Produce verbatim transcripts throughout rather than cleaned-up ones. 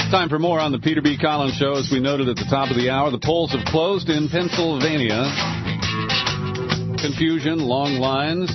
Time for more on the Peter B. Collins Show. As we noted at the top of the hour, the polls have closed in Pennsylvania. Confusion, long lines.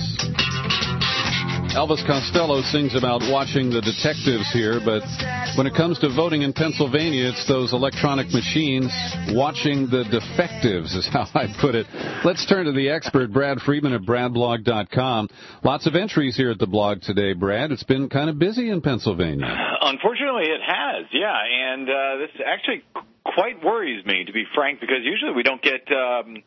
Elvis Costello sings about watching the detectives here, but when it comes to voting in Pennsylvania, it's those electronic machines watching the defectives, is how I put it. Let's turn to the expert, Brad Friedman at brad blog dot com. Lots of entries here at the blog today, Brad. It's been kind of busy in Pennsylvania. Unfortunately, it has, yeah, and uh, this actually quite worries me, to be frank, because usually we don't get... Um,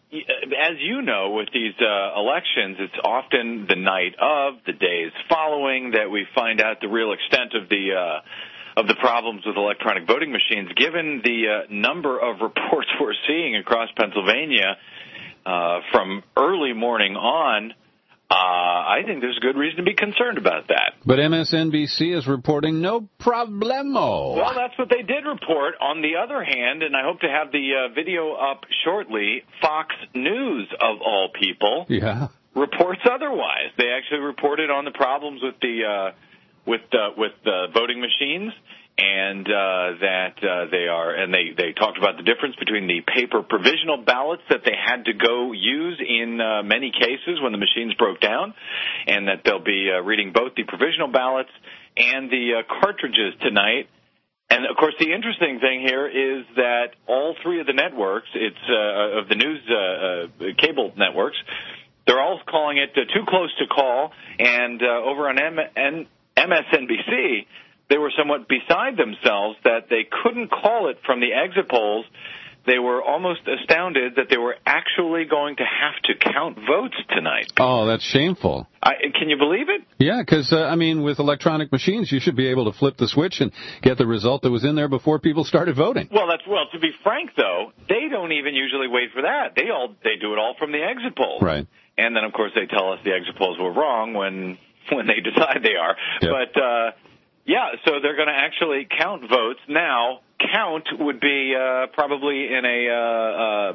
As you know, with these uh, elections, it's often the night of, the days following, that we find out the real extent of the uh, of the problems with electronic voting machines. Given the uh, number of reports we're seeing across Pennsylvania uh, from early morning on, uh, I think there's good reason to be concerned about that. But M S N B C is reporting no problemo. Well, that's what they did report. On the other hand, and I hope to have the uh, video up shortly, Fox News, of all people, yeah. reports otherwise. They actually reported on the problems with the uh, with uh, with the voting machines, and uh, that uh, they are, and they, they talked about the difference between the paper provisional ballots that they had to go use in uh, many cases when the machines broke down, and that they'll be uh, reading both the provisional ballots and the uh, cartridges tonight. And, of course, the interesting thing here is that all three of the networks, it's uh, of the news uh, uh, cable networks, they're all calling it uh, too close to call, and uh, over on M- N- M S N B C, they were somewhat beside themselves that they couldn't call it from the exit polls. They were almost astounded that they were actually going to have to count votes tonight. Oh, that's shameful. I, can you believe it? Yeah, because, uh, I mean, with electronic machines, you should be able to flip the switch and get the result that was in there before people started voting. Well, that's well. To be frank, though, they don't even usually wait for that. They all they do it all from the exit polls. Right. And then, of course, they tell us the exit polls were wrong when when they decide they are. Yep. But, uh, yeah, so they're going to actually count votes. Now, count would be uh, probably in a uh, uh,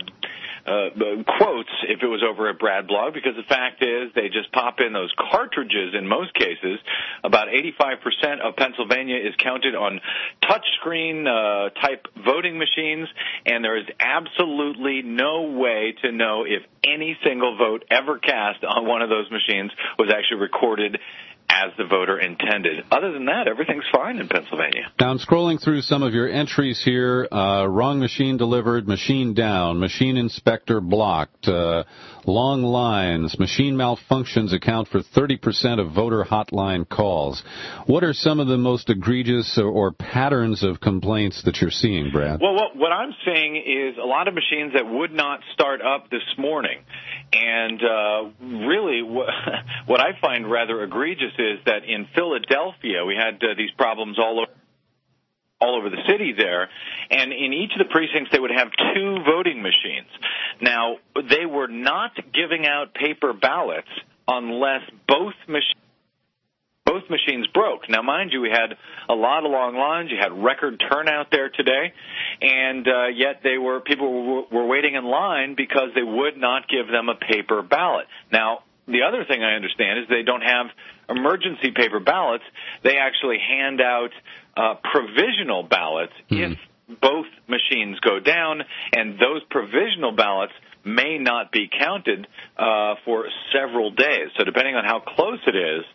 uh, quotes if it was over at Brad Blog, because the fact is they just pop in those cartridges in most cases. About eighty-five percent of Pennsylvania is counted on touchscreen uh, type voting machines, and there is absolutely no way to know if any single vote ever cast on one of those machines was actually recorded as the voter intended. Other than that, everything's fine in Pennsylvania. Now, I'm scrolling through some of your entries here. Uh, wrong machine delivered, machine down, machine inspector blocked, uh, long lines, machine malfunctions account for thirty percent of voter hotline calls. What are some of the most egregious or, or patterns of complaints that you're seeing, Brad? Well, what, what I'm seeing is a lot of machines that would not start up this morning. And uh, really, what, what I find rather egregious is that in Philadelphia, we had uh, these problems all over, all over the city there, and in each of the precincts, they would have two voting machines. Now, they were not giving out paper ballots unless both machines Both machines broke. Now, mind you, we had a lot of long lines. You had record turnout there today, and uh, yet they were people were, were waiting in line because they would not give them a paper ballot. Now, the other thing I understand is they don't have emergency paper ballots. They actually hand out uh, provisional ballots mm-hmm. if both machines go down, and those provisional ballots may not be counted uh, for several days. So depending on how close it is,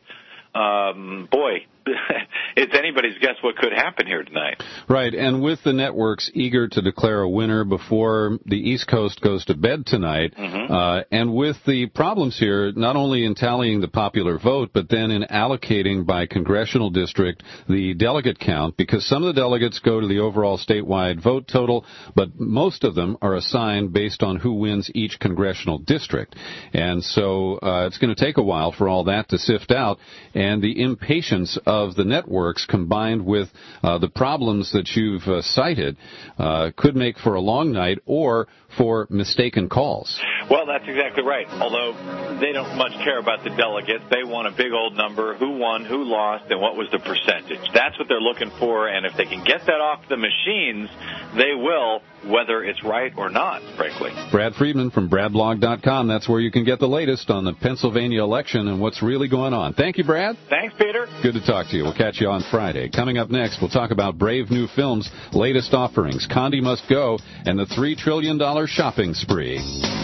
Um, boy, it's anybody's guess what could happen here tonight. Right, and with the networks eager to declare a winner before the East Coast goes to bed tonight, mm-hmm. uh, and with the problems here, not only in tallying the popular vote, but then in allocating by congressional district the delegate count, because some of the delegates go to the overall statewide vote total, but most of them are assigned based on who wins each congressional district. And so uh, it's going to take a while for all that to sift out, and the impatience of the networks combined with uh, the problems that you've uh, cited uh, could make for a long night or for mistaken calls. Well, that's exactly right. Although they don't much care about the delegates. They want a big old number, who won, who lost, and what was the percentage. That's what they're looking for, and if they can get that off the machines, they will. whether it's right or not, frankly. Brad Friedman from brad blog dot com. That's where you can get the latest on the Pennsylvania election and what's really going on. Thank you, Brad. Thanks, Peter. Good to talk to you. We'll catch you on Friday. Coming up next, we'll talk about Brave New Films' latest offerings, Condi Must Go, and the three trillion dollars shopping spree.